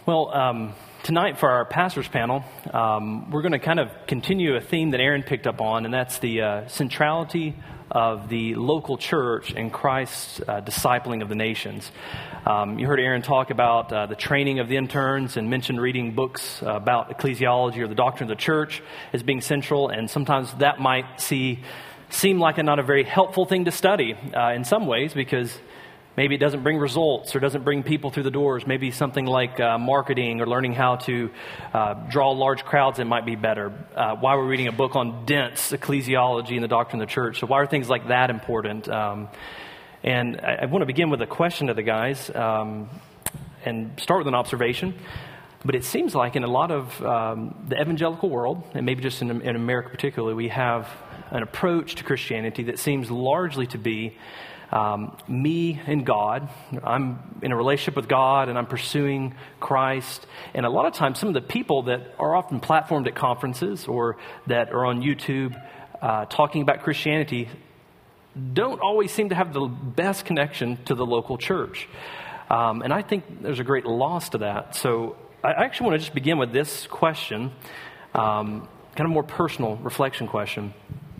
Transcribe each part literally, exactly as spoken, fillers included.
Well, um, tonight for our pastors panel, um, we're going to kind of continue a theme that Aaron picked up on, and that's the uh, centrality of the local church and Christ's uh, discipling of the nations. Um, you heard Aaron talk about uh, the training of the interns and mentioned reading books uh, about ecclesiology or the doctrine of the church as being central, and sometimes that might see seem like a not a very helpful thing to study uh, in some ways because maybe it doesn't bring results or doesn't bring people through the doors. Maybe something like uh, marketing or learning how to uh, draw large crowds, it might be better. Uh, why we're reading a book on dense ecclesiology and the doctrine of the church. So why are things like that important? Um, and I, I want to begin with a question to the guys um, and start with an observation. But it seems like in a lot of um, the evangelical world, and maybe just in, in America particularly, we have an approach to Christianity that seems largely to be Um, me and God. I'm in a relationship with God and I'm pursuing Christ. And a lot of times some of the people that are often platformed at conferences or that are on YouTube uh, talking about Christianity don't always seem to have the best connection to the local church. Um, and I think there's a great loss to that. So I actually want to just begin with this question, um, kind of more personal reflection question.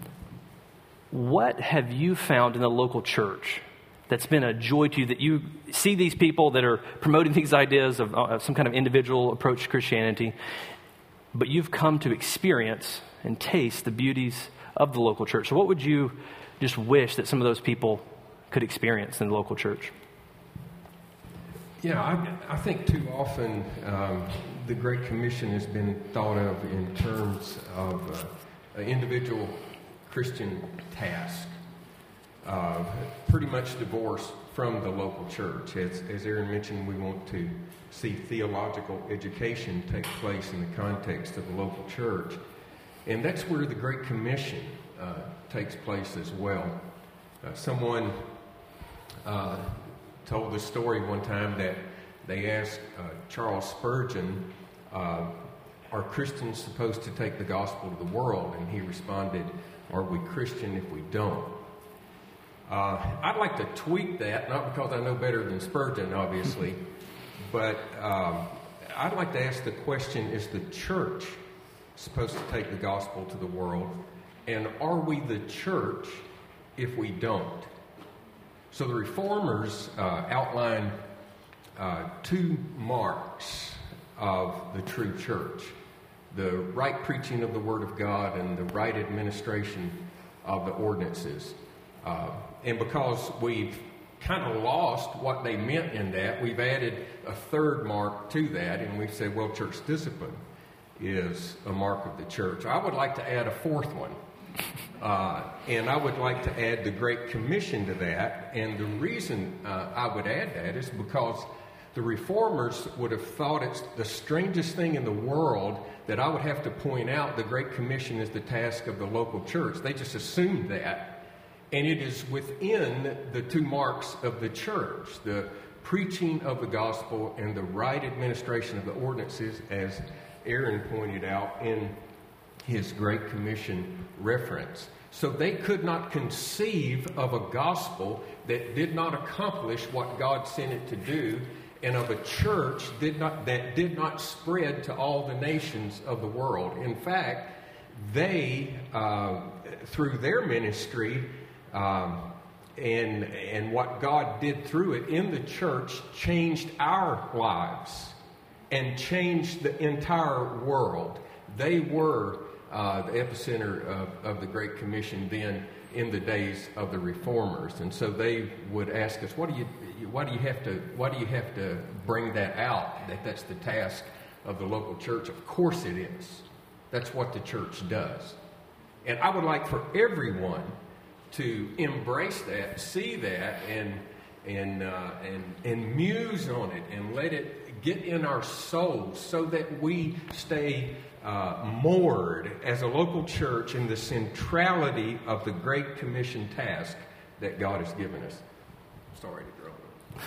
What have you found in the local church that's been a joy to you, that you see these people that are promoting these ideas of, of some kind of individual approach to Christianity, but you've come to experience and taste the beauties of the local church? So what would you just wish that some of those people could experience in the local church? Yeah, I, I think too often um, the Great Commission has been thought of in terms of uh, an individual Christian task, uh, pretty much divorced from the local church. As, as Aaron mentioned, we want to see theological education take place in the context of the local church. And that's where the Great Commission uh, takes place as well. Uh, someone uh, told the story one time that they asked uh, Charles Spurgeon, uh, are Christians supposed to take the gospel to the world? And he responded, are we Christian if we don't? Uh, I'd like to tweak that, not because I know better than Spurgeon, obviously, but um, I'd like to ask the question, is the church supposed to take the gospel to the world? And are we the church if we don't? So the Reformers uh, outline uh, two marks of the true church: the right preaching of the Word of God and the right administration of the ordinances. Uh, and because we've kind of lost what they meant in that, we've added a third mark to that, and we've said, well, church discipline is a mark of the church. I would like to add a fourth one, uh, and I would like to add the Great Commission to that. And the reason uh, I would add that is because the Reformers would have thought it's the strangest thing in the world that I would have to point out the Great Commission is the task of the local church. They just assumed that. And it is within the two marks of the church, the preaching of the gospel and the right administration of the ordinances, as Aaron pointed out in his Great Commission reference. So they could not conceive of a gospel that did not accomplish what God sent it to do, and of a church did not, that did not spread to all the nations of the world. In fact, they, uh, through their ministry um, and, and what God did through it in the church, changed our lives and changed the entire world. They were uh, the epicenter of, of the Great Commission then in the days of the Reformers. And so they would ask us, what do you why do you have to why do you have to bring that out, that that's the task of the local church? Of course it is. That's what the church does. And I would like for everyone to embrace that, see that, and and uh, and and muse on it and let it get in our souls so that we stay uh, moored as a local church in the centrality of the Great Commission task that God has given us. Sorry to throw it.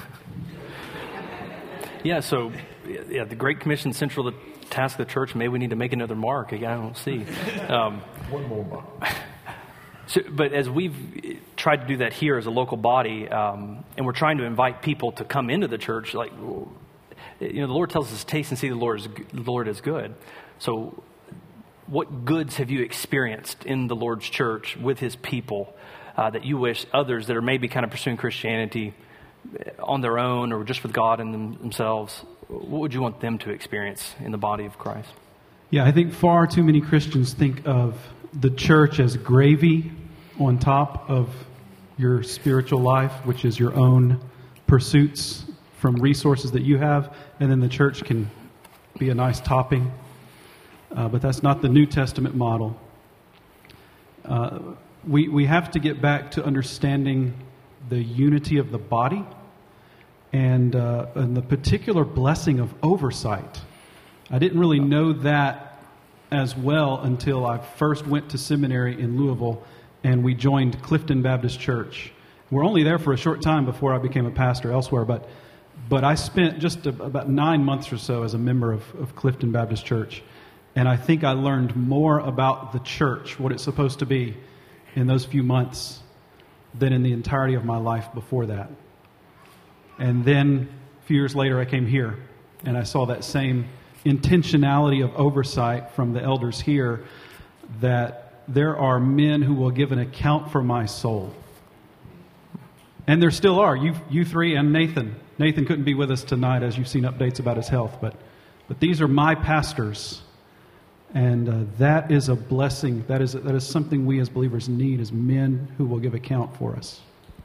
Yeah, so yeah, the Great Commission central to the task of the church. Maybe we need to make another mark. Again, I don't see. Um, One more mark. So, but as we've tried to do that here as a local body, um, and we're trying to invite people to come into the church, like You know, the Lord tells us, taste and see the Lord is, the Lord is good. So what goods have you experienced in the Lord's church with his people uh, that you wish others that are maybe kind of pursuing Christianity on their own or just with God in them, themselves, what would you want them to experience in the body of Christ? Yeah, I think far too many Christians think of the church as gravy on top of your spiritual life, which is your own pursuits from resources that you have, and then the church can be a nice topping. Uh, but that's not the New Testament model. Uh, we we have to get back to understanding the unity of the body and, uh, and the particular blessing of oversight. I didn't really know that as well until I first went to seminary in Louisville and we joined Clifton Baptist Church. We're only there for a short time before I became a pastor elsewhere, but but I spent just a, about nine months or so as a member of, of Clifton Baptist Church. And I think I learned more about the church, what it's supposed to be, in those few months than in the entirety of my life before that. And then a few years later, I came here, and I saw that same intentionality of oversight from the elders here, that there are men who will give an account for my soul. And there still are. You, you three and Nathan. Nathan couldn't be with us tonight, as you've seen updates about his health, but but these are my pastors. And uh, that is a blessing. That is that is something we as believers need, as men who will give account for us.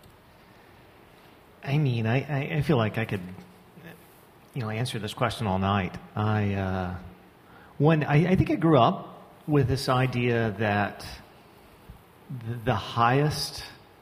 I mean, I, I feel like I could, you know, answer this question all night. I uh, when I, I think I grew up with this idea that the, the highest,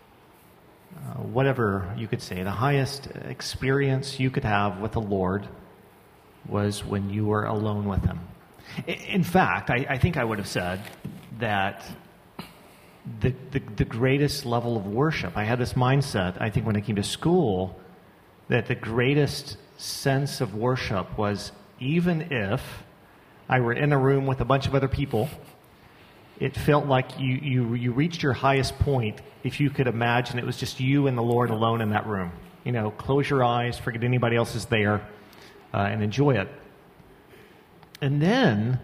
uh, whatever you could say, the highest experience you could have with the Lord was when you were alone with Him. In fact, I, I think I would have said that the, the the greatest level of worship, I had this mindset, I think when I came to school, that the greatest sense of worship was even if I were in a room with a bunch of other people, it felt like you, you, you reached your highest point if you could imagine it was just you and the Lord alone in that room. You know, close your eyes, forget anybody else is there, uh, and enjoy it. And then,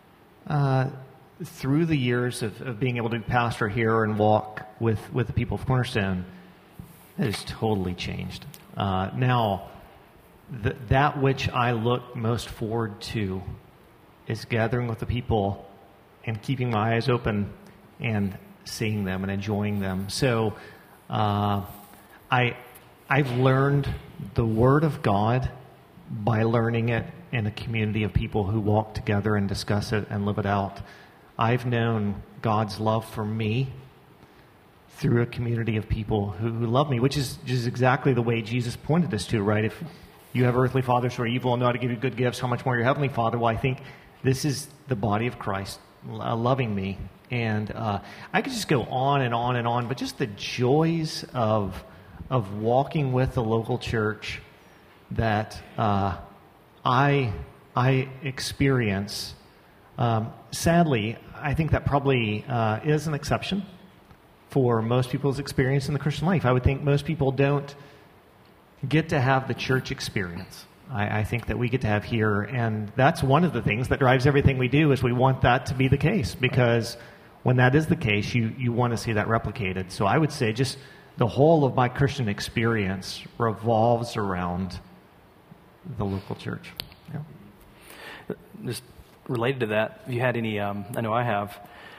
uh, through the years of, of being able to pastor here and walk with, with the people of Cornerstone, it has totally changed. Uh, now, th- that which I look most forward to is gathering with the people and keeping my eyes open and seeing them and enjoying them. So, uh, I I've learned the Word of God by learning it in a community of people who walk together and discuss it and live it out. I've known God's love for me through a community of people who, who love me, which is just exactly the way Jesus pointed us to, right? If you have earthly fathers who are evil and know how to give you good gifts, how much more your heavenly Father? Well, I think this is the body of Christ uh, loving me. And uh, I could just go on and on and on, but just the joys of of walking with the local church that uh, I I experience. Um, sadly, I think that probably uh, is an exception for most people's experience in the Christian life. I would think most people don't get to have the church experience. I, I think that we get to have here, and that's one of the things that drives everything we do is we want that to be the case, because when that is the case, you, you want to see that replicated. So I would say just the whole of my Christian experience revolves around the local church. Yeah. Just related to that, have you had any, um, I know I have,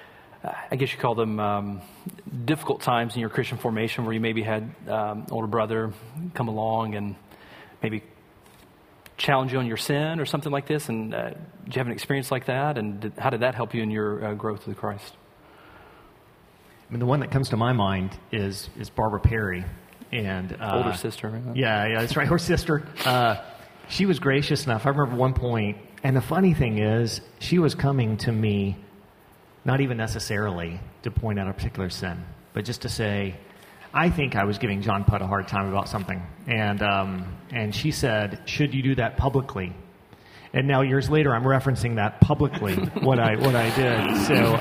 I guess you call them um, difficult times in your Christian formation where you maybe had um, older brother come along and maybe challenge you on your sin or something like this? And uh, did you have an experience like that? And did, how did that help you in your uh, growth with Christ? I mean, the one that comes to my mind is is Barbara Perry. And uh, older sister. Right? Yeah, yeah, that's right. Her sister. Uh, she was gracious enough. I remember one point, and the funny thing is, she was coming to me not even necessarily to point out a particular sin, but just to say, I think I was giving John Putt a hard time about something. And um, and she said, should you do that publicly? And now years later, I'm referencing that publicly, what I what I did. So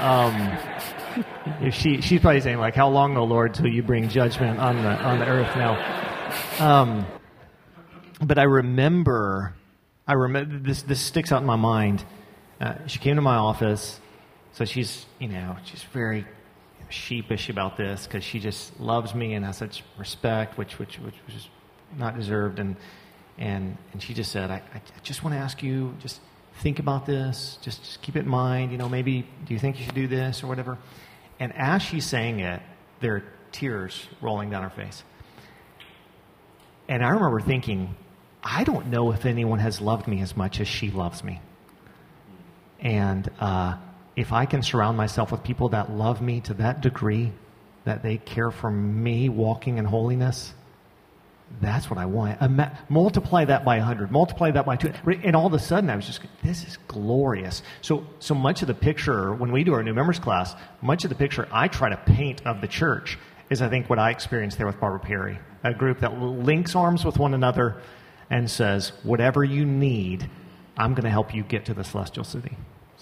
um, if she she's probably saying, like, how long, O Lord, till you bring judgment on the on the earth now? Um, but I remember I remember this. This sticks out in my mind. Uh, she came to my office, so she's you know she's very sheepish about this because she just loves me and has such respect, which which which was not deserved. And and and she just said, I, I just want to ask you, just think about this, just, just keep it in mind. You know, maybe do you think you should do this or whatever? And as she's saying it, there are tears rolling down her face. And I remember thinking, I don't know if anyone has loved me as much as she loves me. And uh, if I can surround myself with people that love me to that degree, that they care for me walking in holiness, that's what I want. Ima- multiply that by one hundred. Multiply that by two. And all of a sudden, I was just, this is glorious. So so much of the picture, when we do our new members class, much of the picture I try to paint of the church is, I think, what I experienced there with Barbara Perry. A group that links arms with one another and says, whatever you need, I'm going to help you get to the celestial city.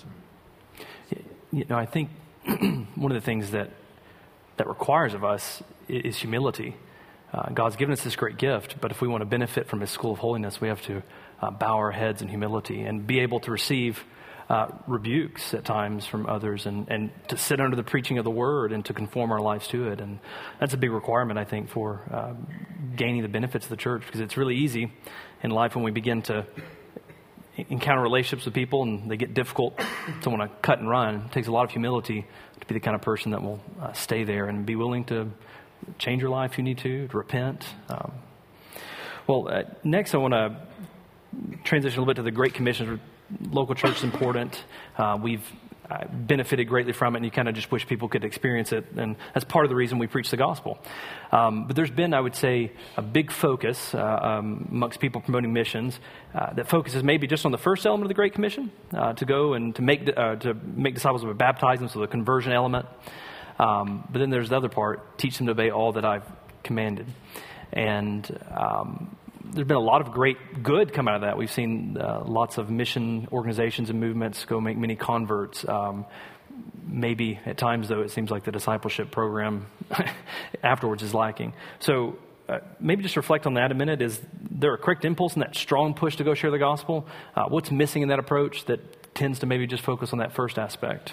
So. You know, I think one of the things that that requires of us is humility. Uh, God's given us this great gift, but if we want to benefit from His school of holiness, we have to uh, bow our heads in humility and be able to receive uh, rebukes at times from others, and, and to sit under the preaching of the Word and to conform our lives to it. And that's a big requirement, I think, for uh, gaining the benefits of the church, because it's really easy in life when we begin to encounter relationships with people and they get difficult to want to cut and run. It takes a lot of humility to be the kind of person that will uh, stay there and be willing to change your life if you need to, to repent. Um, well, uh, next I want to transition a little bit to the Great Commission. Local church is important. Uh, we've uh, benefited greatly from it, and you kind of just wish people could experience it. And that's part of the reason we preach the gospel. Um, but there's been, I would say, a big focus uh, um, amongst people promoting missions uh, that focuses maybe just on the first element of the Great Commission, uh, to go and to make uh, to make disciples by baptizing, so the conversion element. Um, but then there's the other part: teach them to obey all that I've commanded. And um, there's been a lot of great good come out of that. We've seen uh, lots of mission organizations and movements go make many converts. Um, maybe at times, though, it seems like the discipleship program afterwards is lacking. So uh, maybe just reflect on that a minute. Is there a correct impulse and that strong push to go share the gospel? Uh, what's missing in that approach that tends to maybe just focus on that first aspect?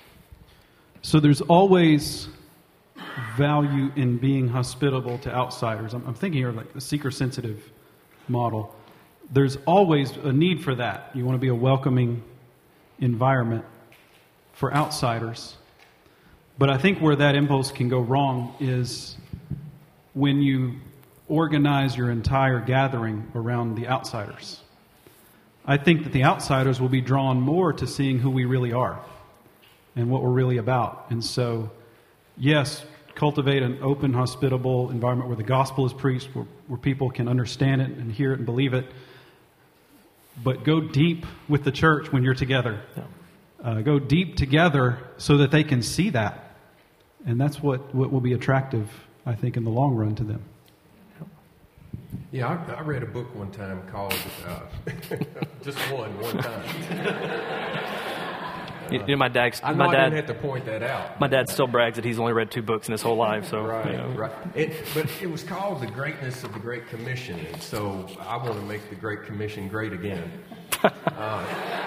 So there's always value in being hospitable to outsiders. I'm, I'm thinking here like the seeker-sensitive model. There's always a need for that. You want to be a welcoming environment for outsiders. But I think where that impulse can go wrong is when you organize your entire gathering around the outsiders. I think that the outsiders will be drawn more to seeing who we really are and what we're really about. And so, yes, cultivate an open, hospitable environment where the gospel is preached, where, where people can understand it and hear it and believe it. But go deep with the church when you're together. Yeah. Uh, go deep together so that they can see that. And that's what, what will be attractive, I think, in the long run to them. Yeah, I, I read a book one time called, uh, just one, one time. You know, my dad's, I know my I dad, didn't have to point that out. My dad still brags that he's only read two books in his whole life. So, right, you know. right. It, but it was called The Greatness of the Great Commission, and so I want to make the Great Commission great again. uh,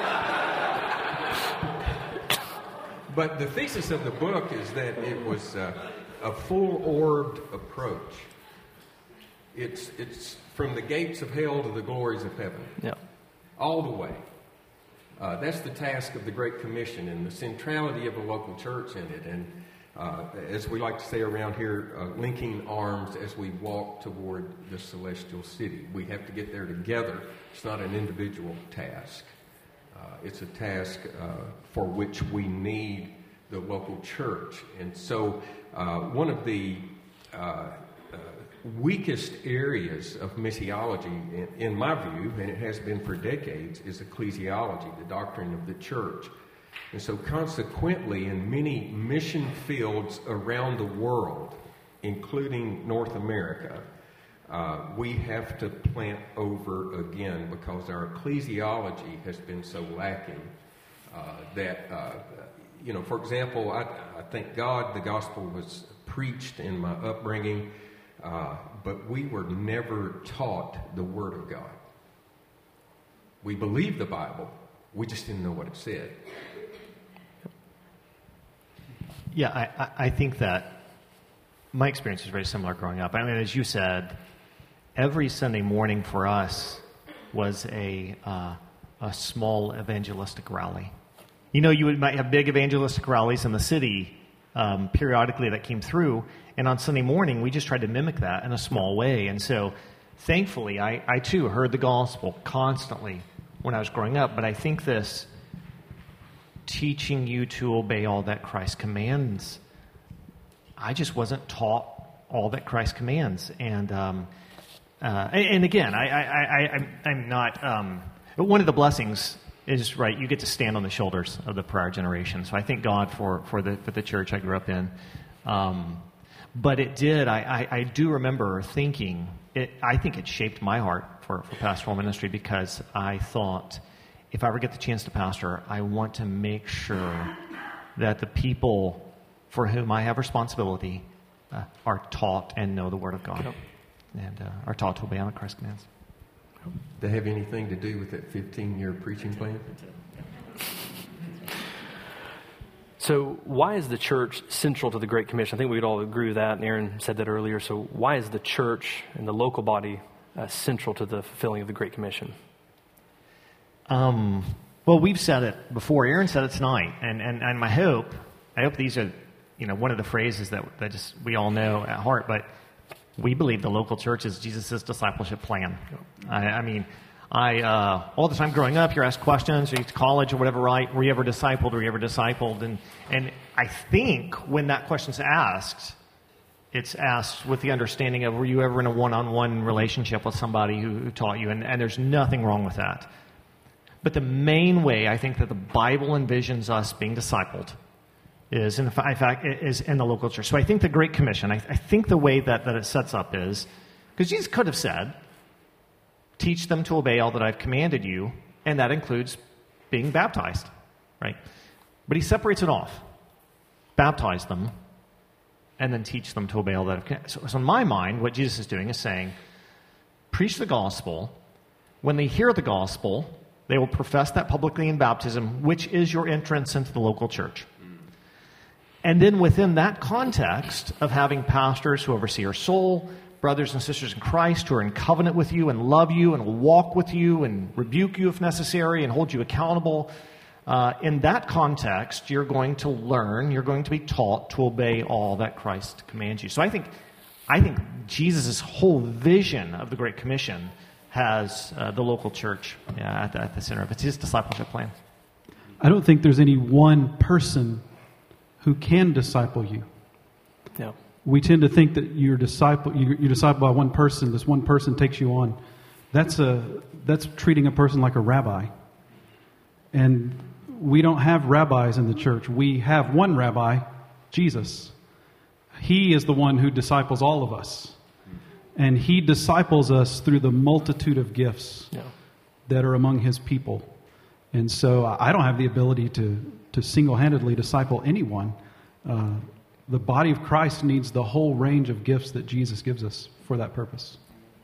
but the thesis of the book is that it was uh, a full-orbed approach. It's it's from the gates of hell to the glories of heaven. Yeah. All the way. Uh, that's the task of the Great Commission and the centrality of a local church in it. And uh, as we like to say around here, uh, linking arms as we walk toward the celestial city. We have to get there together. It's not an individual task. Uh, it's a task uh, for which we need the local church. And so uh, one of the uh, weakest areas of missiology, in, in my view, and it has been for decades, is ecclesiology, the doctrine of the church. And so consequently, in many mission fields around the world, including North America, uh, we have to plant over again because our ecclesiology has been so lacking uh, that, uh, you know, for example, I, I thank God the gospel was preached in my upbringing. Uh, but we were never taught the Word of God. We believed the Bible. We just didn't know what it said. Yeah, I, I think that my experience is very similar growing up. I mean, as you said, every Sunday morning for us was a uh, a small evangelistic rally. You know, you would, might have big evangelistic rallies in the city um, periodically that came through, and on Sunday morning, we just tried to mimic that in a small way. And so, thankfully, I, I too heard the gospel constantly when I was growing up, but I think this teaching you to obey all that Christ commands, I just wasn't taught all that Christ commands. And um, uh, and again, I, I, I, I'm, I'm not, um, one of the blessings is, right, you get to stand on the shoulders of the prior generation. So I thank God for, for, the, for the church I grew up in. Um, but it did, I, I, I do remember thinking, it, I think it shaped my heart for, for pastoral ministry, because I thought, if I ever get the chance to pastor, I want to make sure that the people for whom I have responsibility uh, are taught and know the Word of God, yep. and uh, are taught to obey all Christ's commands. Does that have anything to do with that fifteen-year preaching plan? So why is the church central to the Great Commission? I think we'd all agree with that, and Aaron said that earlier. So why is the church and the local body uh, central to the fulfilling of the Great Commission? Um, well, we've said it before. Aaron said it tonight, and, and, and my hope, I hope these are, you know, one of the phrases that, that just we all know at heart, but we believe the local church is Jesus' discipleship plan. I, I mean, I uh, all the time growing up, you're asked questions, or you to college or whatever, right? Were you ever discipled? Were you ever discipled? And and I think when that question's asked, it's asked with the understanding of, were you ever in a one-on-one relationship with somebody who, who taught you? And, and there's nothing wrong with that. But the main way I think that the Bible envisions us being discipled is, in fact, is in the local church. So I think the Great Commission, I, I think the way that, that it sets up is, because Jesus could have said, teach them to obey all that I've commanded you, and that includes being baptized, right? But he separates it off. Baptize them, and then teach them to obey all that I've commanded. So, so in my mind, what Jesus is doing is saying, preach the gospel. When they hear the gospel, they will profess that publicly in baptism, which is your entrance into the local church. And then within that context of having pastors who oversee your soul, brothers and sisters in Christ who are in covenant with you and love you and will walk with you and rebuke you if necessary and hold you accountable, uh, in that context, you're going to learn, you're going to be taught to obey all that Christ commands you. So I think, I think Jesus' whole vision of the Great Commission has uh, the local church yeah, at, the, at the center of it. It's his discipleship plan. I don't think there's any one person who can disciple you. Yeah. We tend to think that you're disciple you're, you're discipled by one person. This one person takes you on. That's a that's treating a person like a rabbi. And we don't have rabbis in the church. We have one rabbi, Jesus. He is the one who disciples all of us. And he disciples us through the multitude of gifts yeah. that are among his people. And so I don't have the ability to, to single-handedly disciple anyone. Uh, the body of Christ needs the whole range of gifts that Jesus gives us for that purpose.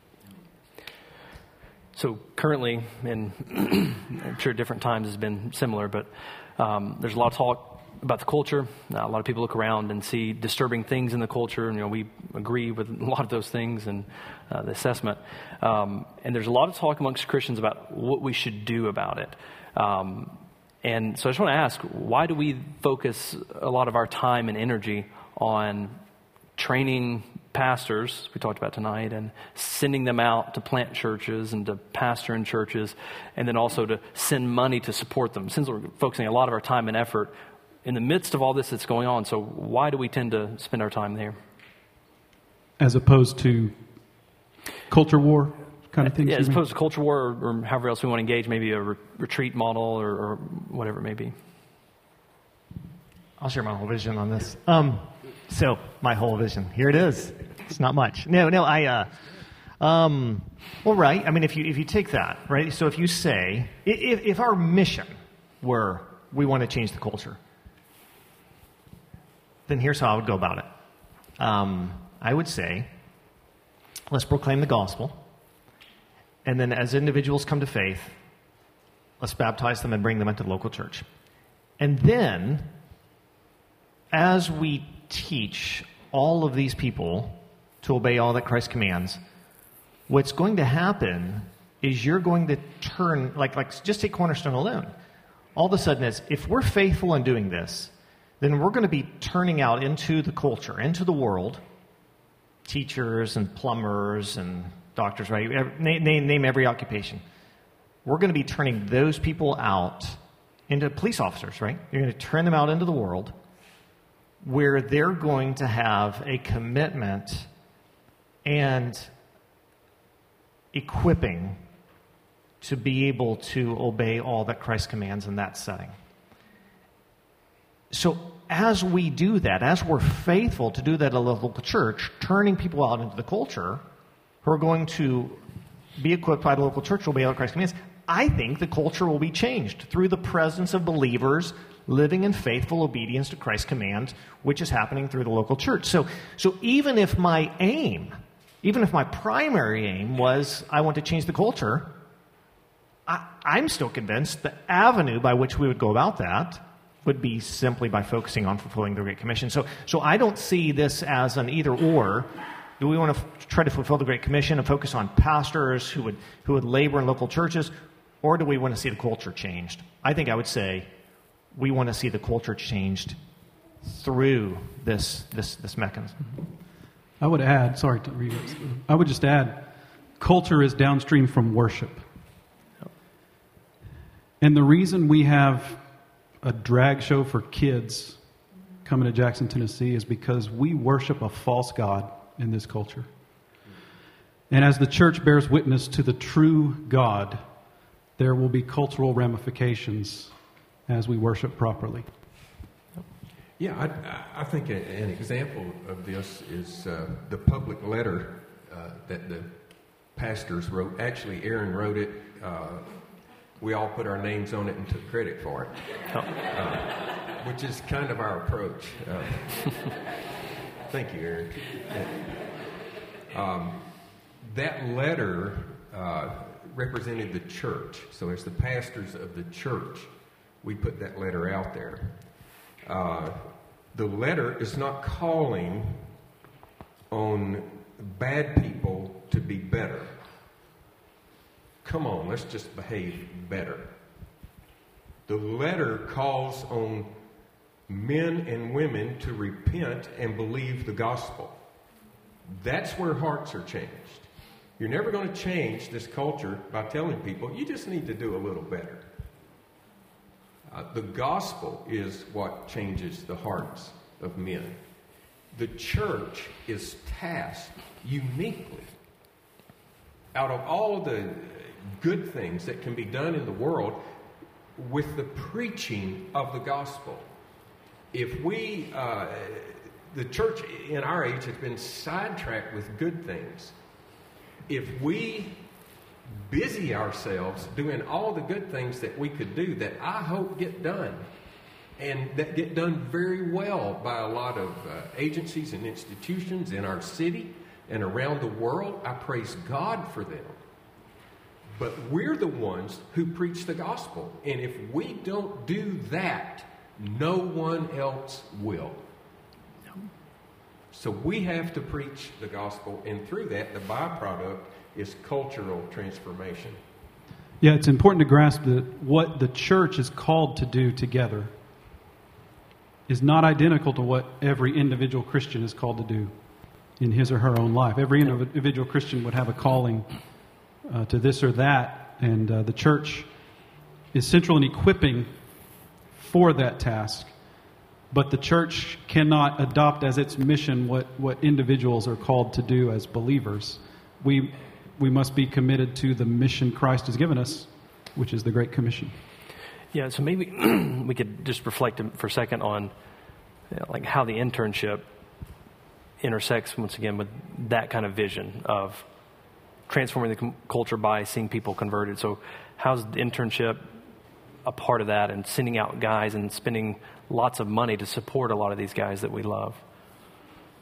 So currently, and I'm sure different times has been similar, but um, there's a lot of talk about the culture. Uh, a lot of people look around and see disturbing things in the culture, and you know we agree with a lot of those things and uh, the assessment. Um, and there's a lot of talk amongst Christians about what we should do about it. Um, and so I just want to ask, why do we focus a lot of our time and energy on training pastors, we talked about tonight, and sending them out to plant churches and to pastor in churches, and then also to send money to support them, since we're focusing a lot of our time and effort in the midst of all this that's going on? So why do we tend to spend our time there? As opposed to culture war kind of things? Yeah, as opposed to culture war, or, or however else we want to engage, maybe a re- retreat model or, or whatever it may be. I'll share my whole vision on this. Um, so my whole vision, here it is. It's not much. No, no, I, uh, um, well, right. I mean, if you, if you take that, right. So if you say, if, if our mission were, we want to change the culture, then here's how I would go about it. Um, I would say, let's proclaim the gospel. And then as individuals come to faith, Let's baptize them and bring them into the local church. And then, as we teach all of these people to obey all that Christ commands, what's going to happen is you're going to turn, like, like just take Cornerstone alone. All of a sudden, it's, if we're faithful in doing this, then we're going to be turning out into the culture, into the world, teachers and plumbers and doctors, right? Name, name, name every occupation. We're going to be turning those people out into police officers, right? You're going to turn them out into the world where they're going to have a commitment and equipping to be able to obey all that Christ commands in that setting. So as we do that, as we're faithful to do that at a local church, turning people out into the culture who are going to be equipped by the local church to obey all that Christ commands, I think the culture will be changed through the presence of believers living in faithful obedience to Christ's command, which is happening through the local church. So, so even if my aim, even if my primary aim was I want to change the culture, I, I'm still convinced the avenue by which we would go about that would be simply by focusing on fulfilling the Great Commission. So, so I don't see this as an either-or. Do we want to f- try to fulfill the Great Commission and focus on pastors who would who would labor in local churches, or do we want to see the culture changed? I think I would say we want to see the culture changed through this this this mechanism. I would add, sorry to read it, I would just add, culture is downstream from worship. And the reason we have a drag show for kids coming to Jackson, Tennessee is because we worship a false god in this culture. And as the church bears witness to the true God, there will be cultural ramifications as we worship properly. Yeah, I, I think an example of this is uh, the public letter uh, that the pastors wrote. Actually, Aaron wrote it. Uh, we all put our names on it and took credit for it, uh, which is kind of our approach. Uh, thank you, Aaron. Um, that letter uh, represented the church. So as the pastors of the church, we put that letter out there. Uh, the letter is not calling on bad people to be better. Come on, let's just behave better. The letter calls on men and women to repent and believe the gospel. That's where hearts are changed. You're never going to change this culture by telling people, you just need to do a little better. Uh, the gospel is what changes the hearts of men. The church is tasked uniquely, out of all the good things that can be done in the world, with the preaching of the gospel. If we, uh, the church in our age has been sidetracked with good things. If we busy ourselves doing all the good things that we could do that I hope get done, and that get done very well by a lot of uh, agencies and institutions in our city and around the world, I praise God for them. But we're the ones who preach the gospel. And if we don't do that, no one else will. So we have to preach the gospel, and through that, the byproduct is cultural transformation. Yeah, it's important to grasp that what the church is called to do together is not identical to what every individual Christian is called to do in his or her own life. Every individual Christian would have a calling uh, to this or that, and uh, the church is central in equipping for that task. But the church cannot adopt as its mission what, what individuals are called to do as believers. We we must be committed to the mission Christ has given us, which is the Great Commission. Yeah, so maybe we could just reflect for a second on you know, like how the internship intersects once again with that kind of vision of transforming the com- culture by seeing people converted. So how's the internship a part of that, and sending out guys and spending lots of money to support a lot of these guys that we love?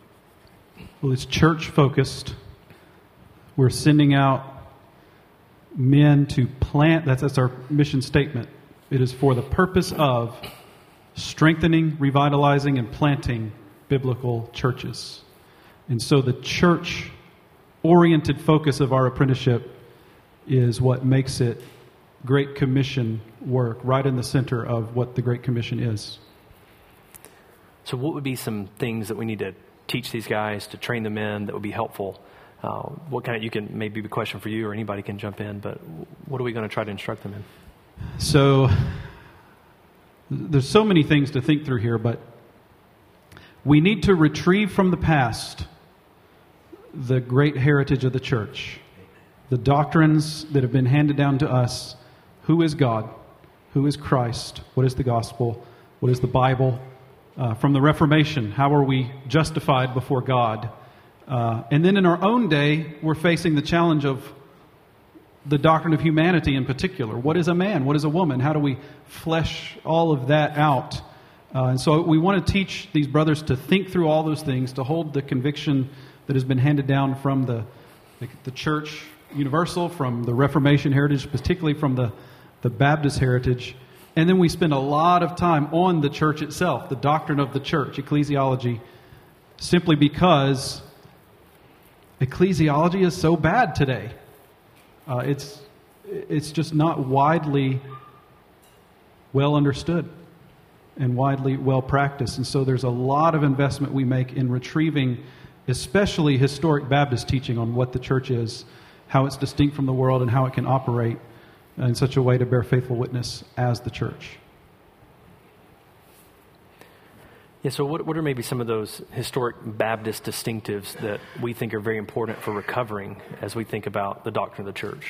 Well, it's church focused. We're sending out men to plant, that's, that's our mission statement. It is for the purpose of strengthening, revitalizing, and planting biblical churches. And so the church-oriented focus of our apprenticeship is what makes it Great Commission work, right in the center of what the Great Commission is. So what would be some things that we need to teach these guys, to train them in, that would be helpful? Uh, what kind of, you can, maybe be a question for you or anybody can jump in, but what are we going to try to instruct them in? So there's so many things to think through here, but we need to retrieve from the past the great heritage of the church, the doctrines that have been handed down to us. Who is God? Who is Christ? What is the gospel? What is the Bible? Uh, from the Reformation, how are we justified before God? Uh, and then in our own day, we're facing the challenge of the doctrine of humanity in particular. What is a man? What is a woman? How do we flesh all of that out? Uh, and so we want to teach these brothers to think through all those things, to hold the conviction that has been handed down from the, the, the church universal, from the Reformation heritage, particularly from the, the Baptist heritage. And then we spend a lot of time on the church itself, the doctrine of the church, ecclesiology, simply because ecclesiology is so bad today. Uh, it's it's just not widely well understood and widely well practiced. And so there's a lot of investment we make in retrieving especially historic Baptist teaching on what the church is, how it's distinct from the world, and how it can operate in such a way to bear faithful witness as the church. Yeah, so what, what are maybe some of those historic Baptist distinctives that we think are very important for recovering as we think about the doctrine of the church?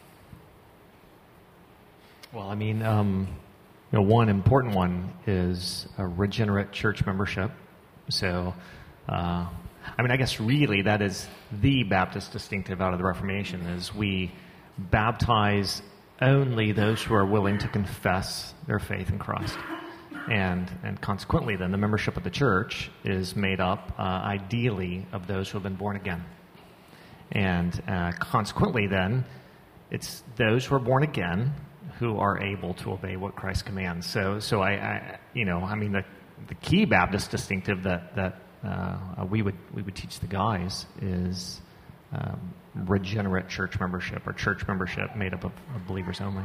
Well, I mean, um, you know, one important one is a regenerate church membership. So, uh, I mean, I guess really that is the Baptist distinctive out of the Reformation, is we baptize only those who are willing to confess their faith in Christ. And and consequently, then, the membership of the church is made up uh, ideally of those who have been born again. And uh, consequently, then, it's those who are born again who are able to obey what Christ commands. So, so I, I you know, I mean, the the key Baptist distinctive that that uh, we would we would teach the guys is Um, regenerate church membership, or church membership made up of, of believers only.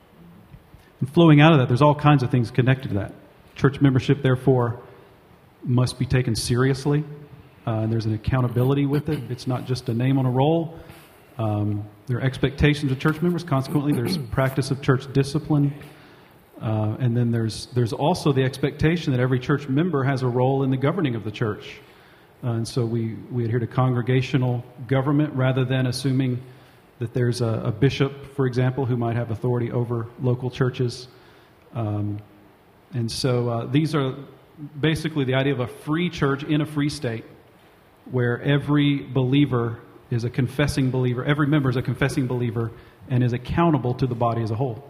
And flowing out of that, there's all kinds of things connected to that. Church membership, therefore, must be taken seriously. Uh, there's an accountability with it. It's not just a name on a roll. Um, there are expectations of church members. Consequently, there's practice of church discipline. Uh, and then there's there's also the expectation that every church member has a role in the governing of the church. Uh, and so we, we adhere to congregational government rather than assuming that there's a, a bishop, for example, who might have authority over local churches. Um, and so uh, these are basically the idea of a free church in a free state, where every believer is a confessing believer, every member is a confessing believer, and is accountable to the body as a whole.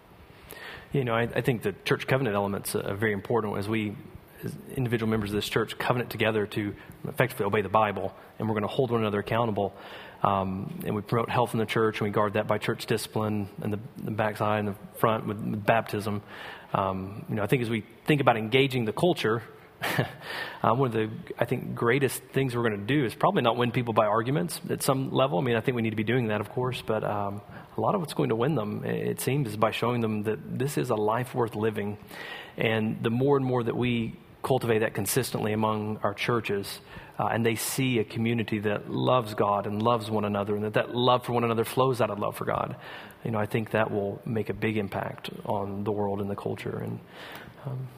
You know, I, I think the church covenant element's a, a very important one. As we as individual members of this church covenant together to effectively obey the Bible, and we're going to hold one another accountable. Um, and we promote health in the church, and we guard that by church discipline, and the, the backside and the front with, with baptism. Um, you know, I think as we think about engaging the culture, uh, one of the, I think, greatest things we're going to do is probably not win people by arguments at some level. I mean, I think we need to be doing that, of course, but um, a lot of what's going to win them, it seems, is by showing them that this is a life worth living. And the more and more that we cultivate that consistently among our churches, uh, and they see a community that loves God and loves one another, and that that love for one another flows out of love for God, you know, I think that will make a big impact on the world and the culture. And um,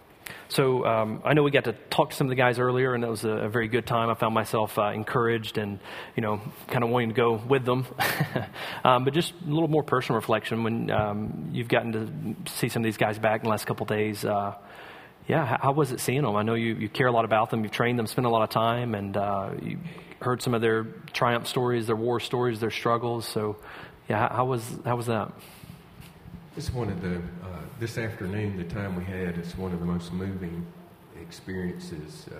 so um, I know we got to talk to some of the guys earlier, and it was a, a very good time. I found myself uh, encouraged and, you know, kind of wanting to go with them. um, but just a little more personal reflection when um, you've gotten to see some of these guys back in the last couple of days. Uh, Yeah, how, how was it seeing them? I know you, you care a lot about them. You've trained them, spent a lot of time, and uh, you heard some of their triumph stories, their war stories, their struggles. So, yeah, how, how was how was that? It's one of the uh, this afternoon, the time we had, is one of the most moving experiences uh,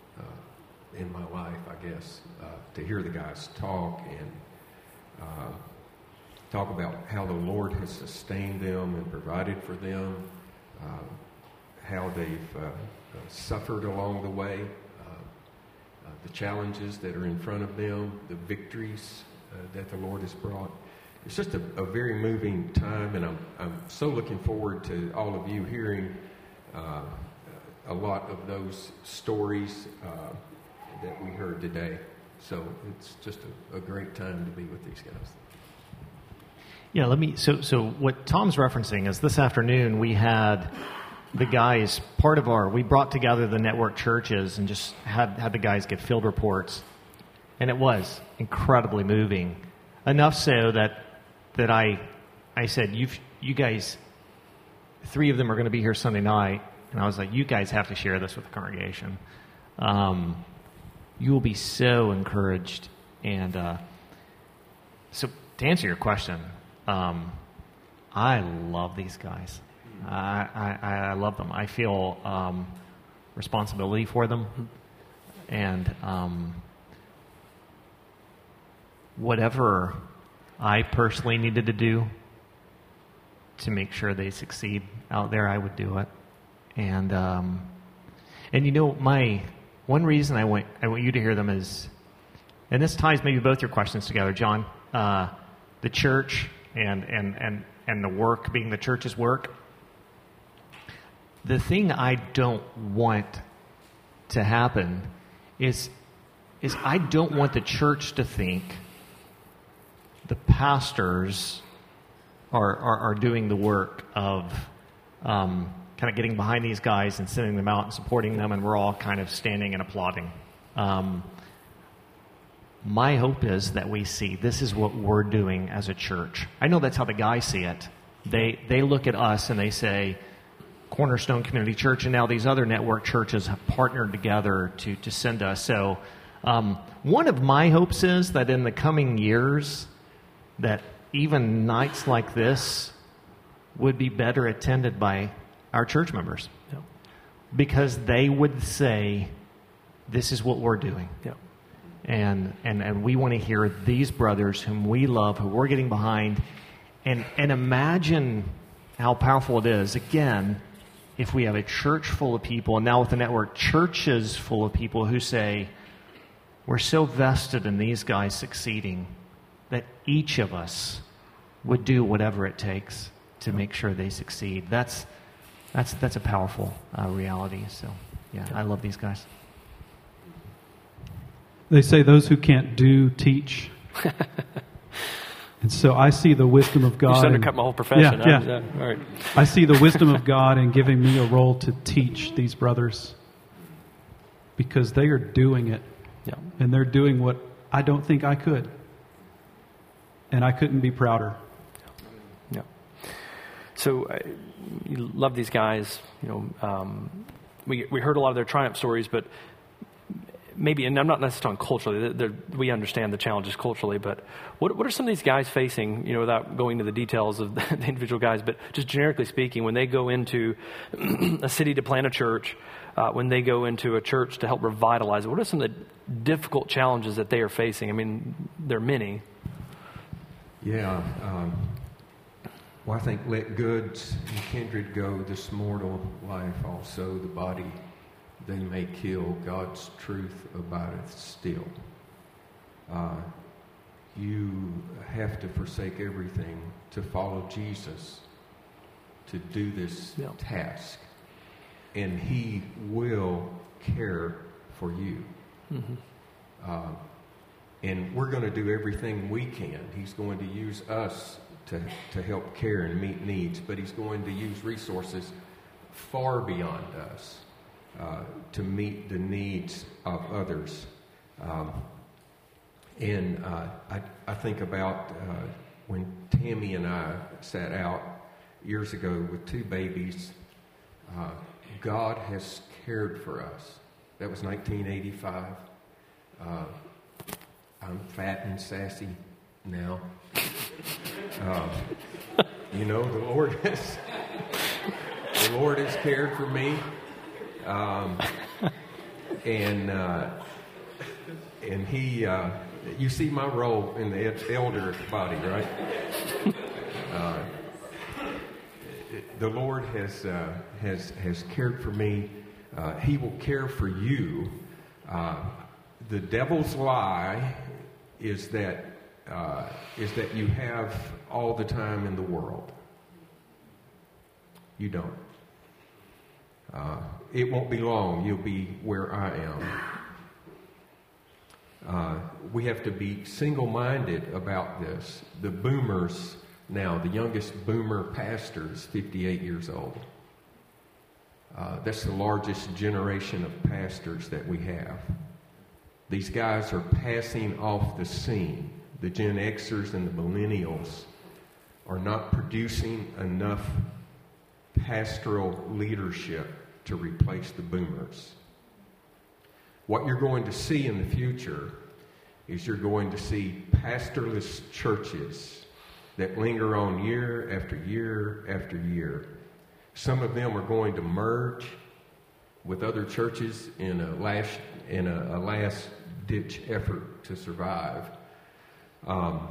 uh, in my life, I guess. Uh, to hear the guys talk and uh, talk about how the Lord has sustained them and provided for them, uh, how they've uh, suffered along the way, uh, uh, the challenges that are in front of them, the victories uh, that the Lord has brought. It's just a, a very moving time, and I'm, I'm so looking forward to all of you hearing uh, a lot of those stories uh, that we heard today. So it's just a, a great time to be with these guys. Yeah, let me. So, so what Tom's referencing is this afternoon we had the guys. Part of our we brought together the network churches and just had had the guys get field reports, and it was incredibly moving. Enough so that that I I said, "You you guys, three of them are going to be here Sunday night," and I was like, "You guys have to share this with the congregation. Um, you will be so encouraged." And uh, so, to answer your question. Um, I love these guys. I, I, I love them. I feel um, responsibility for them. And um, whatever I personally needed to do to make sure they succeed out there, I would do it. And um, and you know, my one reason I want I want you to hear them is, and this ties maybe both your questions together, John. Uh, the church. And, and, and, and the work being the church's work. The thing I don't want to happen is, is I don't want the church to think the pastors are, are, are doing the work of um, kind of getting behind these guys and sending them out and supporting them, and we're all kind of standing and applauding. Um, My hope is that we see this is what we're doing as a church. I know that's how the guys see it. They they look at us and they say, Cornerstone Community Church and now these other network churches have partnered together to, to send us. So um, one of my hopes is that in the coming years that even nights like this would be better attended by our church members. Yeah. Because they would say, this is what we're doing. Yeah. And, and and we want to hear these brothers whom we love, who we're getting behind, and and imagine how powerful it is, again, if we have a church full of people, and now with the network, churches full of people who say, we're so vested in these guys succeeding, that each of us would do whatever it takes to make sure they succeed. That's, that's, that's a powerful uh, reality. So, yeah, I love these guys. They say those who can't do, teach. And so I see the wisdom of God. You just undercut my whole profession. Yeah, yeah. yeah. All right. I see the wisdom of God in giving me a role to teach these brothers because they are doing it. Yeah. And they're doing what I don't think I could. And I couldn't be prouder. Yeah. So uh, you love these guys. You know, um, we we heard a lot of their triumph stories, but maybe, and I'm not necessarily talking culturally, they're, we understand the challenges culturally, but what what are some of these guys facing, you know, without going into the details of the individual guys, but just generically speaking, when they go into a city to plant a church, uh, when they go into a church to help revitalize it, what are some of the difficult challenges that they are facing? I mean, there are many. Yeah. Um, well, I think let goods and kindred go, this mortal life also, the body they may kill, God's truth abideth still. Uh, you have to forsake everything to follow Jesus, to do this yeah. task. And He will care for you. Mm-hmm. Uh, and we're going to do everything we can. He's going to use us to, to help care and meet needs, but He's going to use resources far beyond us. Uh, to meet the needs of others. Um, and uh, I, I think about uh, when Tammy and I sat out years ago with two babies. Uh, God has cared for us. That was nineteen eighty-five. Uh, I'm fat and sassy now. Uh, you know, the Lord has, the Lord has cared for me. Um, and uh, and he, uh, you see my role in the elder body, right? Uh, the Lord has uh, has has cared for me. Uh, he will care for you. Uh, the devil's lie is that uh, is that you have all the time in the world. You don't. Uh, it won't be long. You'll be where I am. Uh, we have to be single-minded about this. The boomers now, the youngest boomer pastor is fifty-eight years old. Uh, that's the largest generation of pastors that we have. These guys are passing off the scene. The Gen Xers and the millennials are not producing enough pastoral leadership to replace the boomers. What you're going to see in the future is you're going to see pastorless churches that linger on year after year after year. Some of them are going to merge with other churches in a last in a, a last-ditch effort to survive. Um,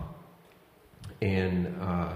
and uh,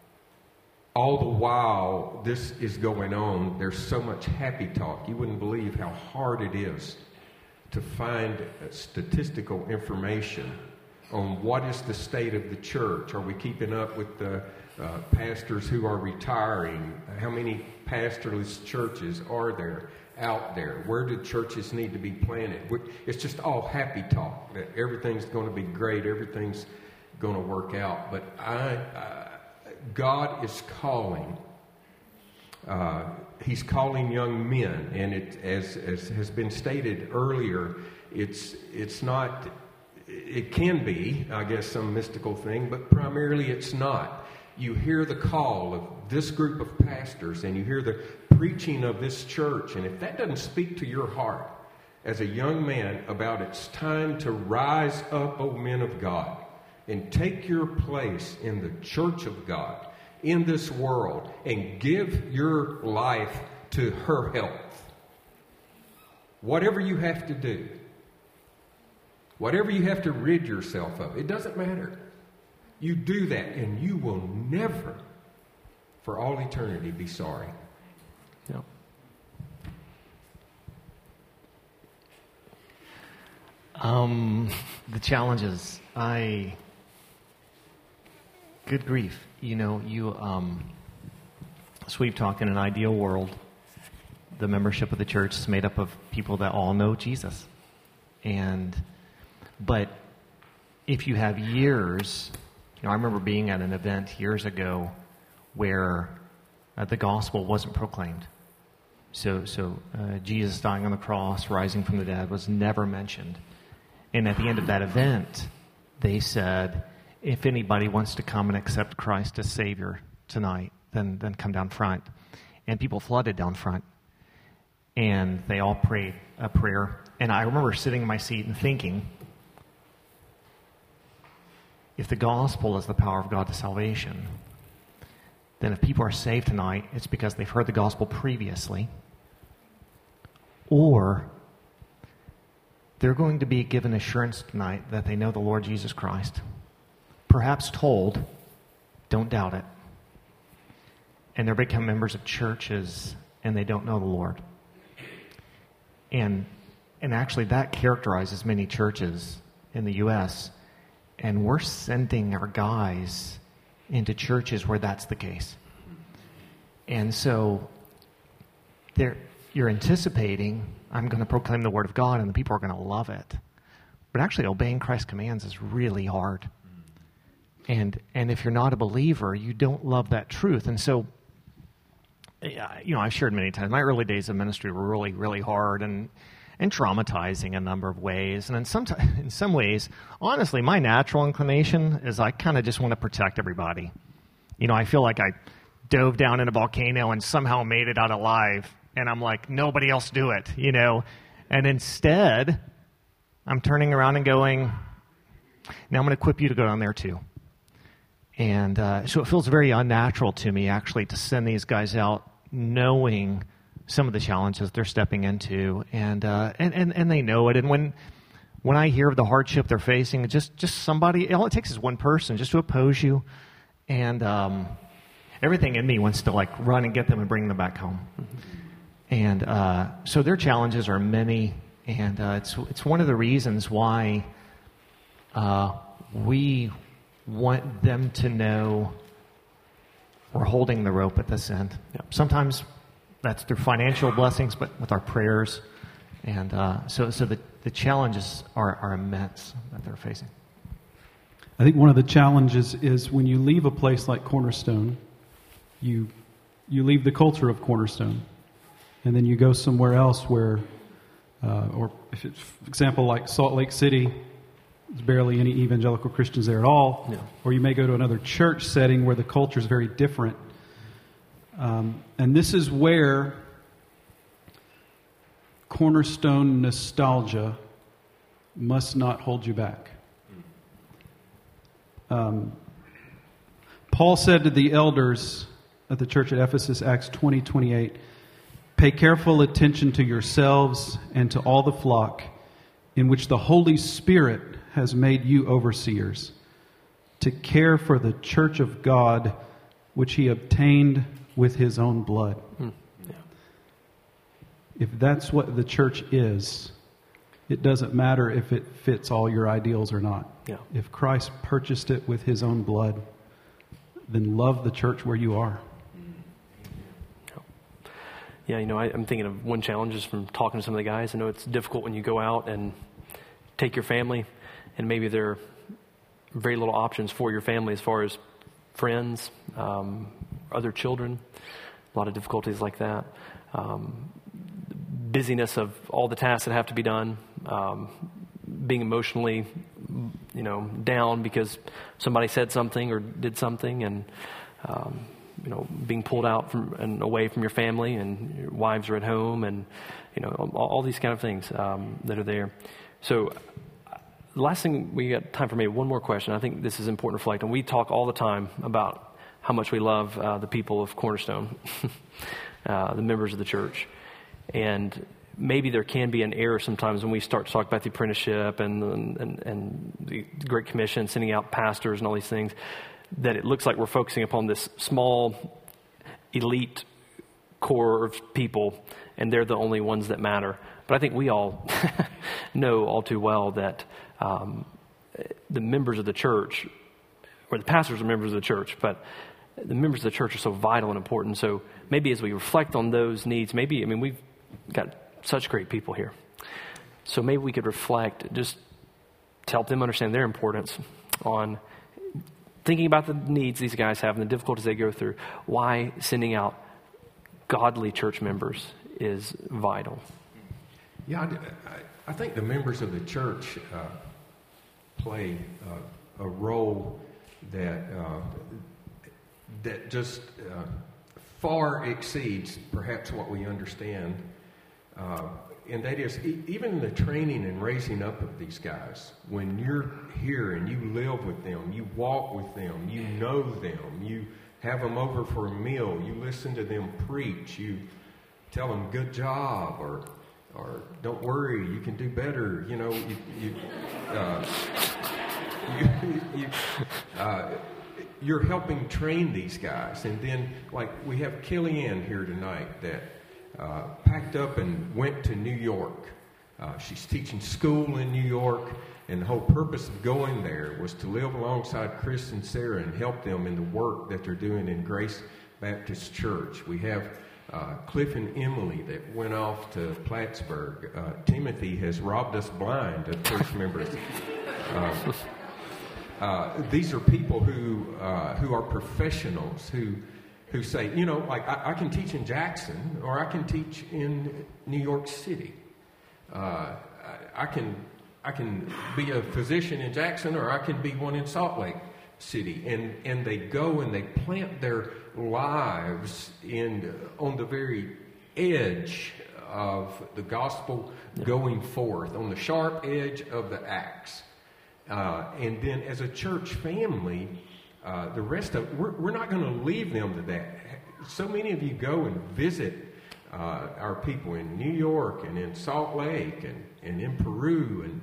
all the while this is going on, there's so much happy talk. You wouldn't believe how hard it is to find statistical information on what is the state of the church. Are we keeping up with the uh, pastors who are retiring? How many pastorless churches are there out there? Where do churches need to be planted? It's just all happy talk, that everything's going to be great, everything's going to work out. But I, uh, God is calling. Uh, he's calling young men, and it, as as has been stated earlier, it's it's not. It can be, I guess, some mystical thing, but primarily it's not. You hear the call of this group of pastors, and you hear the preaching of this church, and if that doesn't speak to your heart as a young man about it's time to rise up, O men of God, and take your place in the church of God, in this world, and give your life to her health. Whatever you have to do, whatever you have to rid yourself of, it doesn't matter. You do that, and you will never, for all eternity, be sorry. Yeah. Um, the challenges. I. Good grief. You know, you. Um, so we've talked in an ideal world. The membership of the church is made up of people that all know Jesus, and but if you have years. You know, I remember being at an event years ago where uh, the gospel wasn't proclaimed. So, so uh, Jesus dying on the cross, rising from the dead was never mentioned. And at the end of that event, they said, if anybody wants to come and accept Christ as Savior tonight, then, then come down front. And people flooded down front. And they all prayed a prayer. And I remember sitting in my seat and thinking, if the gospel is the power of God to salvation, then if people are saved tonight, it's because they've heard the gospel previously, or they're going to be given assurance tonight that they know the Lord Jesus Christ, perhaps told, don't doubt it, and they become members of churches and they don't know the Lord. And, and actually that characterizes many churches in the U S, and we're sending our guys into churches where that's the case. And so there, you're anticipating, I'm going to proclaim the Word of God and the people are going to love it. But actually obeying Christ's commands is really hard. And and if you're not a believer, you don't love that truth. And so, you know, I've shared many times, my early days of ministry were really, really hard and and traumatizing a number of ways. And in some, t- in some ways, honestly, my natural inclination is I kind of just want to protect everybody. You know, I feel like I dove down in a volcano and somehow made it out alive. And I'm like, nobody else do it, you know. And instead, I'm turning around and going, now I'm going to equip you to go down there too. And uh, so it feels very unnatural to me, actually, to send these guys out knowing some of the challenges they're stepping into, and uh, and, and and they know it. And when when I hear of the hardship they're facing, just just somebody, all it takes is one person just to oppose you, and um, everything in me wants to like run and get them and bring them back home. Mm-hmm. And uh, so their challenges are many, and uh, it's it's one of the reasons why uh, we want them to know we're holding the rope at this end. Yeah. Sometimes that's through financial blessings, but with our prayers. And uh, so so the, the challenges are, are immense that they're facing. I think one of the challenges is when you leave a place like Cornerstone, you you leave the culture of Cornerstone, and then you go somewhere else where, uh, or if it's, for example, like Salt Lake City, there's barely any evangelical Christians there at all. Yeah. Or you may go to another church setting where the culture is very different. Um, and this is where Cornerstone nostalgia must not hold you back. Um, Paul said to the elders at the church at Ephesus, Acts twenty twenty-eight, "Pay careful attention to yourselves and to all the flock in which the Holy Spirit has made you overseers, to care for the church of God, which he obtained with his own blood." Hmm. Yeah. If that's what the church is, it doesn't matter if it fits all your ideals or not. Yeah. If Christ purchased it with his own blood, then love the church where you are. Yeah, you know, I, I'm thinking of one challenge just from talking to some of the guys. I know it's difficult when you go out and take your family, and maybe there are very little options for your family as far as friends, um, other children, a lot of difficulties like that. Um, busyness of all the tasks that have to be done, um, being emotionally, you know, down because somebody said something or did something, and um, you know, being pulled out from and away from your family, and your wives are at home, and you know, all, all these kind of things um, that are there. So, the last thing we got time for, maybe one more question. I think this is important to reflect on. We talk all the time about how much we love uh, the people of Cornerstone, uh, the members of the church. And maybe there can be an error sometimes when we start to talk about the apprenticeship and, and, and the Great Commission, sending out pastors and all these things, that it looks like we're focusing upon this small, elite core of people, and they're the only ones that matter. But I think we all know all too well that um, the members of the church, or the pastors are members of the church, but the members of the church are so vital and important. So maybe as we reflect on those needs, maybe, I mean, we've got such great people here. So maybe we could reflect, just to help them understand their importance on thinking about the needs these guys have and the difficulties they go through, why sending out godly church members is vital. Yeah, I, I think the members of the church uh, play uh, a role that uh, that just uh, far exceeds perhaps what we understand, uh, and that is e- even the training and raising up of these guys. When you're here and you live with them, you walk with them, you know them, you have them over for a meal, you listen to them preach, you tell them good job, or or don't worry, you can do better. You know, you you, uh, you, you uh, you're helping train these guys. And then, like, we have Kellyanne here tonight that uh, packed up and went to New York. Uh, she's teaching school in New York, and the whole purpose of going there was to live alongside Chris and Sarah and help them in the work that they're doing in Grace Baptist Church. We have uh, Cliff and Emily that went off to Plattsburgh. Uh, Timothy has robbed us blind of church members. Uh, Uh, these are people who uh, who are professionals who who say, you know, like I, I can teach in Jackson or I can teach in New York City. Uh, I, I can I can be a physician in Jackson or I can be one in Salt Lake City, and and they go and they plant their lives in on the very edge of the gospel going forth, on the sharp edge of the axe. Uh, and then as a church family, uh, the rest of, we're, we're not going to leave them to that. So many of you go and visit uh, our people in New York and in Salt Lake and, and in Peru. And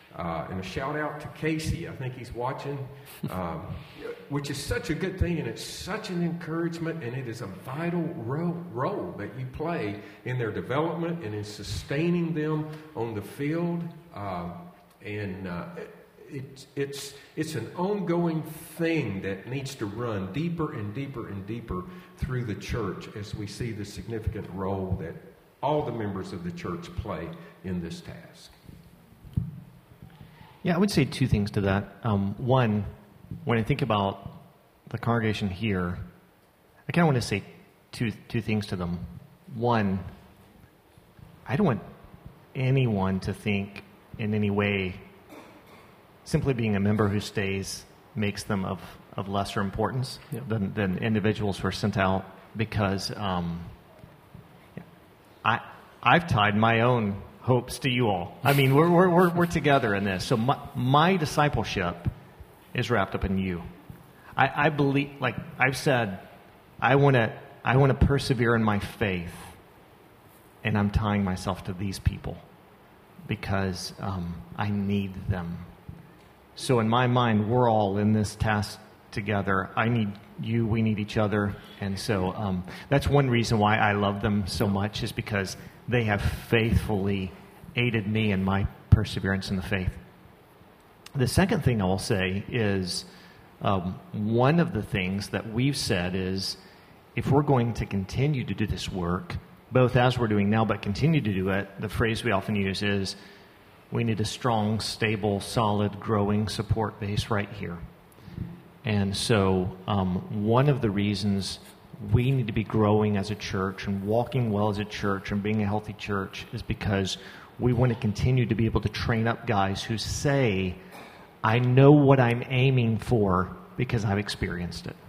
Uh, and a shout out to Casey. I think he's watching, um, which is such a good thing, and it's such an encouragement, and it is a vital ro- role that you play in their development and in sustaining them on the field. Uh, and uh, it, it's it's an ongoing thing that needs to run deeper and deeper and deeper through the church as we see the significant role that all the members of the church play in this task. Yeah, I would say two things to that. Um, one, when I think about the congregation here, I kind of want to say two two things to them. One, I don't want anyone to think in any way simply being a member who stays makes them of, of lesser importance yep. than, than individuals who are sent out, because um, I I've tied my own hopes to you all. I mean, we're we're we're, we're together in this. So my, my discipleship is wrapped up in you. I, I believe, like I've said, I want to I want to persevere in my faith, and I'm tying myself to these people because um, I need them. So in my mind, we're all in this task together. I need you. We need each other, and so um, that's one reason why I love them so much, is because they have faithfully aided me in my perseverance in the faith. The second thing I will say is um, one of the things that we've said is if we're going to continue to do this work, both as we're doing now but continue to do it, the phrase we often use is we need a strong, stable, solid, growing support base right here. And so um, one of the reasons we need to be growing as a church and walking well as a church and being a healthy church is because we want to continue to be able to train up guys who say, I know what I'm aiming for because I've experienced it.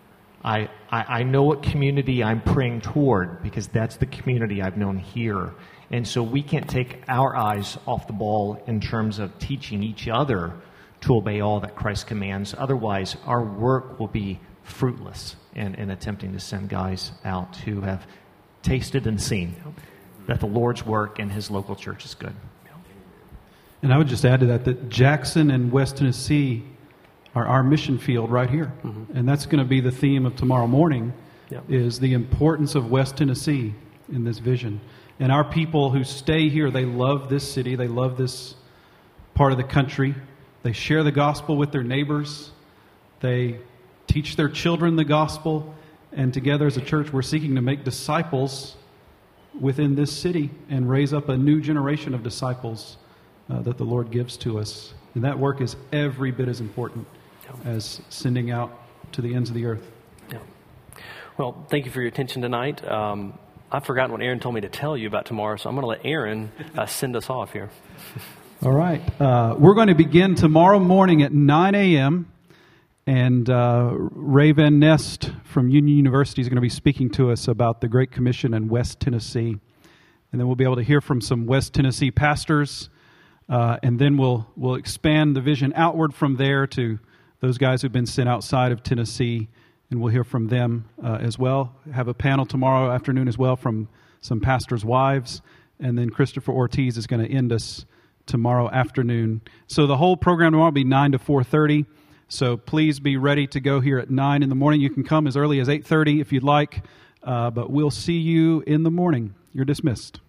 I, I, I know what community I'm praying toward because that's the community I've known here. And so we can't take our eyes off the ball in terms of teaching each other to obey all that Christ commands. Otherwise, our work will be fruitless in, in attempting to send guys out who have tasted and seen that the Lord's work in his local church is good. And I would just add to that that Jackson and West Tennessee are our mission field right here. Mm-hmm. And that's going to be the theme of tomorrow morning, yep. is the importance of West Tennessee in this vision. And our people who stay here, they love this city. They love this part of the country. They share the gospel with their neighbors. They teach their children the gospel. And together as a church, we're seeking to make disciples within this city and raise up a new generation of disciples uh, that the Lord gives to us. And that work is every bit as important as sending out to the ends of the earth. Yeah. Well, thank you for your attention tonight. Um, I've forgotten what Aaron told me to tell you about tomorrow, so I'm going to let Aaron uh, send us off here. All right. Uh, we're going to begin tomorrow morning at nine a.m., and uh, Ray Van Nest from Union University is going to be speaking to us about the Great Commission in West Tennessee. And then we'll be able to hear from some West Tennessee pastors, uh, and then we'll we'll expand the vision outward from there to those guys who've been sent outside of Tennessee, and we'll hear from them uh, as well. Have a panel tomorrow afternoon as well from some pastors' wives, and then Christopher Ortiz is going to end us tomorrow afternoon. So the whole program tomorrow will be nine to four thirty. So please be ready to go here at nine in the morning. You can come as early as eight thirty if you'd like, uh, but we'll see you in the morning. You're dismissed.